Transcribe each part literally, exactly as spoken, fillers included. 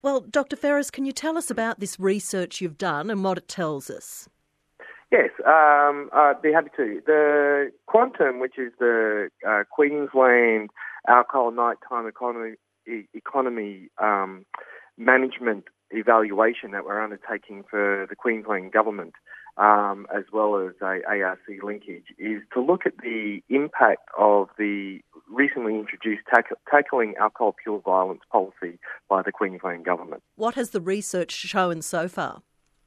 Well, Doctor Ferris, can you tell us about this research you've done and what it tells us? Yes, um, I'd be happy to. The Quantum, which is the uh, Queensland Alcohol Nighttime Economy, e- economy um, Management evaluation that we're undertaking for the Queensland Government, um, as well as a A R C linkage, is to look at the impact of the recently introduced tack- Tackling Alcohol Pure Violence policy by the Queensland Government. What has the research shown so far?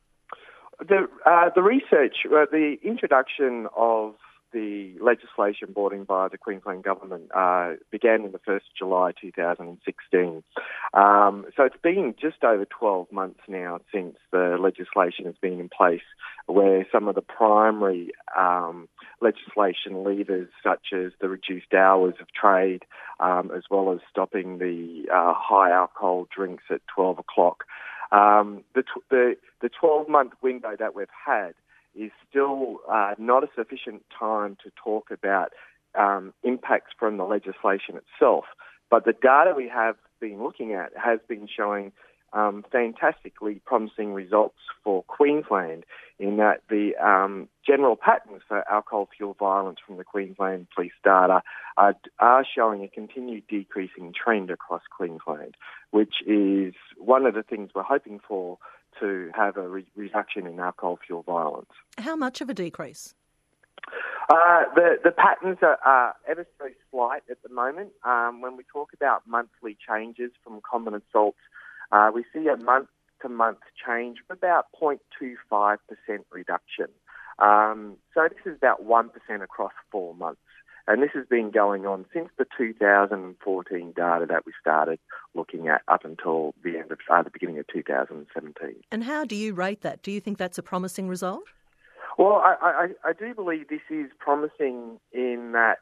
The uh, the research, uh, the introduction of the legislation brought in by the Queensland Government uh, began on the first of July two thousand sixteen. Um, so it's been just over twelve months now since the legislation has been in place, where some of the primary um, legislation levers, such as the reduced hours of trade, um, as well as stopping the uh, high alcohol drinks at twelve o'clock, um, the, t- the the twelve-month window that we've had is still uh, not a sufficient time to talk about um, impacts from the legislation itself. But the data we have been looking at has been showing um, fantastically promising results for Queensland, in that the um, general patterns for alcohol fuel violence from the Queensland police data are, are showing a continued decreasing trend across Queensland, which is one of the things we're hoping for, to have a re- reduction in alcohol fuel violence. How much of a decrease? Uh, the, the patterns are, are ever so slight at the moment. Um, when we talk about monthly changes from common assaults, uh, we see a month-to-month change of about zero point two five percent reduction. Um, so this is about one percent across four months. And this has been going on since the two thousand fourteen data that we started looking at up until the end of uh, the beginning of two thousand seventeen. And how do you rate that? Do you think that's a promising result? Well, I, I, I do believe this is promising in that,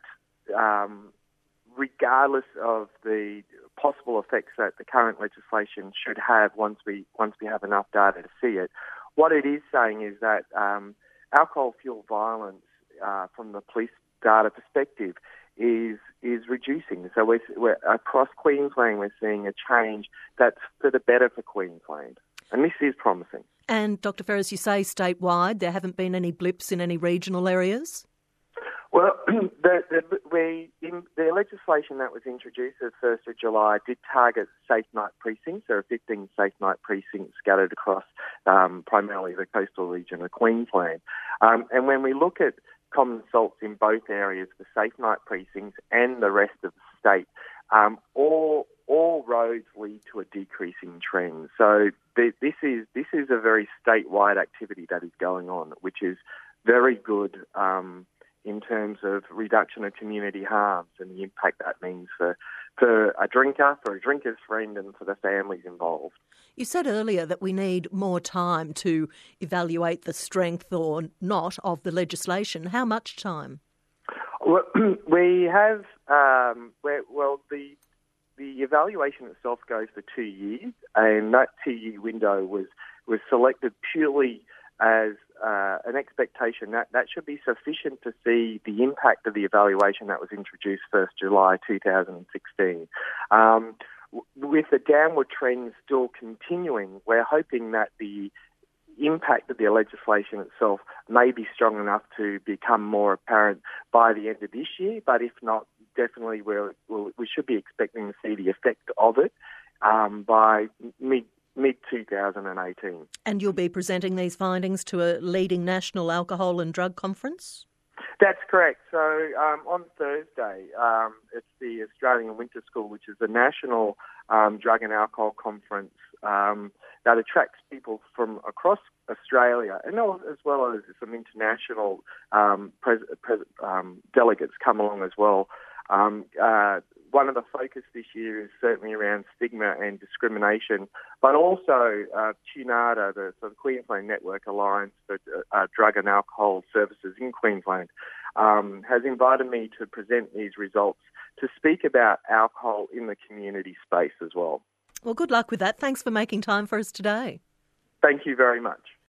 um, regardless of the possible effects that the current legislation should have once we once we have enough data to see it, what it is saying is that um, alcohol fuel violence uh, from the police data perspective is is reducing. So we're, we're across Queensland, we're seeing a change that's for the better for Queensland, and this is promising. And Doctor Ferris, you say statewide there haven't been any blips in any regional areas? Well, the, the, we, in the legislation that was introduced the first of July did target safe night precincts. There are fifteen safe night precincts scattered across um, primarily the coastal region of Queensland. Um, and when we look at common assaults in both areas, the safe night precincts and the rest of the state, um, all all roads lead to a decreasing trend. So th- this is this is a very statewide activity that is going on, which is very good um, in terms of reduction of community harms and the impact that means for for a drinker, for a drinker's friend, and for the families involved. You said earlier that we need more time to evaluate the strength or not of the legislation. How much time? Well, we have, um, well, the the evaluation itself goes for two years, and that two-year window was, was selected purely as uh, an expectation that that should be sufficient to see the impact of the evaluation that was introduced first of July two thousand sixteen. Um, with the downward trend still continuing, we're hoping that the impact of the legislation itself may be strong enough to become more apparent by the end of this year, but if not, definitely we're, we'll, we should be expecting to see the effect of it um, by mid mid twenty eighteen. And you'll be presenting these findings to a leading national alcohol and drug conference? That's correct. So um, on Thursday, um, it's the Australian Winter School, which is a national um, drug and alcohol conference um, that attracts people from across Australia, and as well as some international um, pres- pres- um, delegates come along as well. Um, uh, one of the focus this year is certainly around stigma and discrimination, but also uh, QNADA, the, so the Queensland Network Alliance for uh, Drug and Alcohol Services in Queensland, um, has invited me to present these results to speak about alcohol in the community space as well. Well, good luck with that. Thanks for making time for us today. Thank you very much.